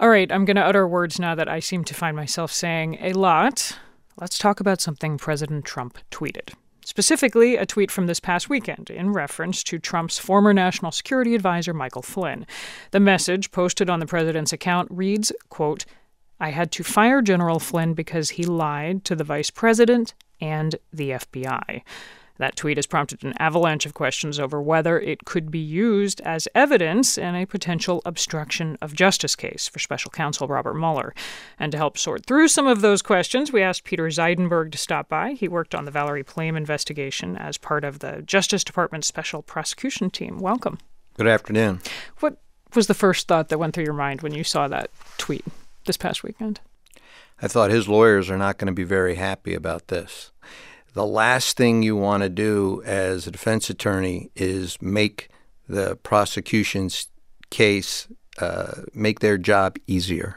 All right, I'm going to utter words now that I seem to find myself saying a lot. Let's talk about something President Trump tweeted. Specifically, a tweet from this past weekend in reference to Trump's former national security advisor, Michael Flynn. The message posted on the president's account reads, quote, "I had to fire General Flynn because he lied to the vice president and the FBI." That tweet has prompted an avalanche of questions over whether it could be used as evidence in a potential obstruction of justice case for special counsel Robert Mueller. And to help sort through some of those questions, we asked Peter Zeidenberg to stop by. He worked on the Valerie Plame investigation as part of the Justice Department's special prosecution team. Welcome. Good afternoon. What was the first thought that went through your mind when you saw that tweet this past weekend? I thought his lawyers are not going to be very happy about this. The last thing you want to do as a defense attorney is make the prosecution's case, make their job easier.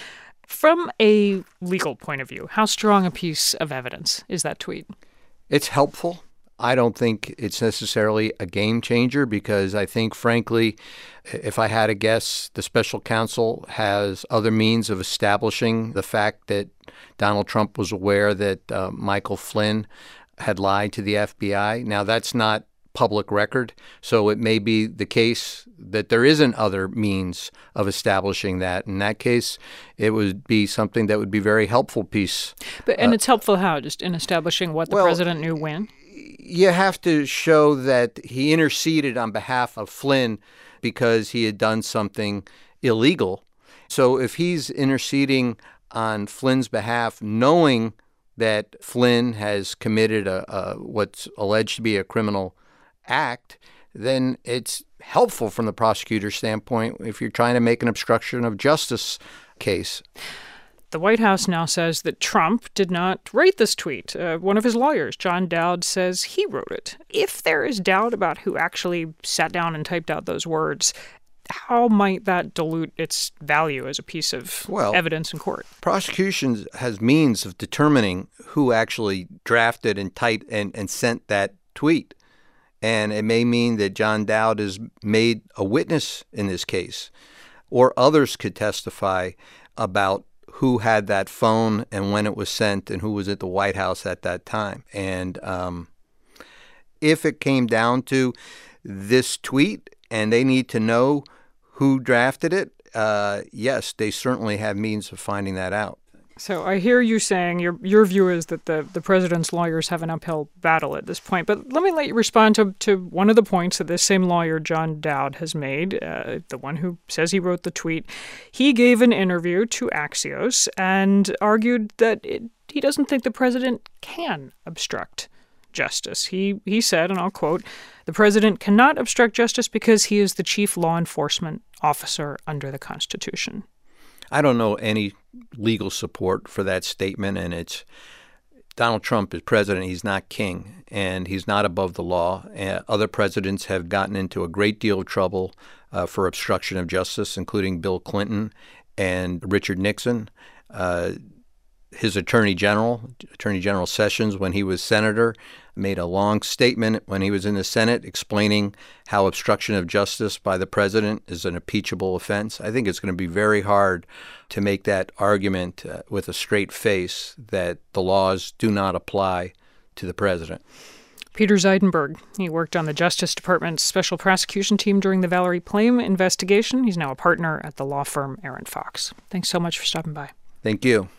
From a legal point of view, how strong a piece of evidence is that tweet? It's helpful. I don't think it's necessarily a game changer because I think, frankly, if I had to guess, the special counsel has other means of establishing the fact that Donald Trump was aware that Michael Flynn had lied to the FBI. Now, that's not public record, so it may be the case that there isn't other means of establishing that. In that case, it would be something that would be very helpful piece. And it's helpful how? Just in establishing what the president knew when? You have to show that he interceded on behalf of Flynn because he had done something illegal. So if he's interceding on Flynn's behalf, knowing that Flynn has committed what's alleged to be a criminal act, then it's helpful from the prosecutor's standpoint if you're trying to make an obstruction of justice case. The White House now says that Trump did not write this tweet. One of his lawyers, John Dowd, says he wrote it. If there is doubt about who actually sat down and typed out those words, how might that dilute its value as a piece of evidence in court? Prosecution has means of determining who actually drafted and typed and sent that tweet. And it may mean that John Dowd is made a witness in this case, or others could testify about who had that phone and when it was sent and who was at the White House at that time. And if it came down to this tweet and they need to know who drafted it, yes, they certainly have means of finding that out. So I hear you saying your view is that the president's lawyers have an uphill battle at this point. But let me let you respond to one of the points that this same lawyer, John Dowd, has made, the one who says he wrote the tweet. He gave an interview to Axios and argued that he doesn't think the president can obstruct justice. He said, and I'll quote, "The president cannot obstruct justice because he is the chief law enforcement officer under the Constitution." I don't know any legal support for that statement, and it's Donald Trump is president. He's not king, and he's not above the law. Other presidents have gotten into a great deal of trouble for obstruction of justice, including Bill Clinton and Richard Nixon. His Attorney General Sessions, when he was senator, made a long statement when he was in the Senate explaining how obstruction of justice by the president is an impeachable offense. I think it's going to be very hard to make that argument with a straight face that the laws do not apply to the president. Peter Zeidenberg, he worked on the Justice Department's special prosecution team during the Valerie Plame investigation. He's now a partner at the law firm Aaron Fox. Thanks so much for stopping by. Thank you.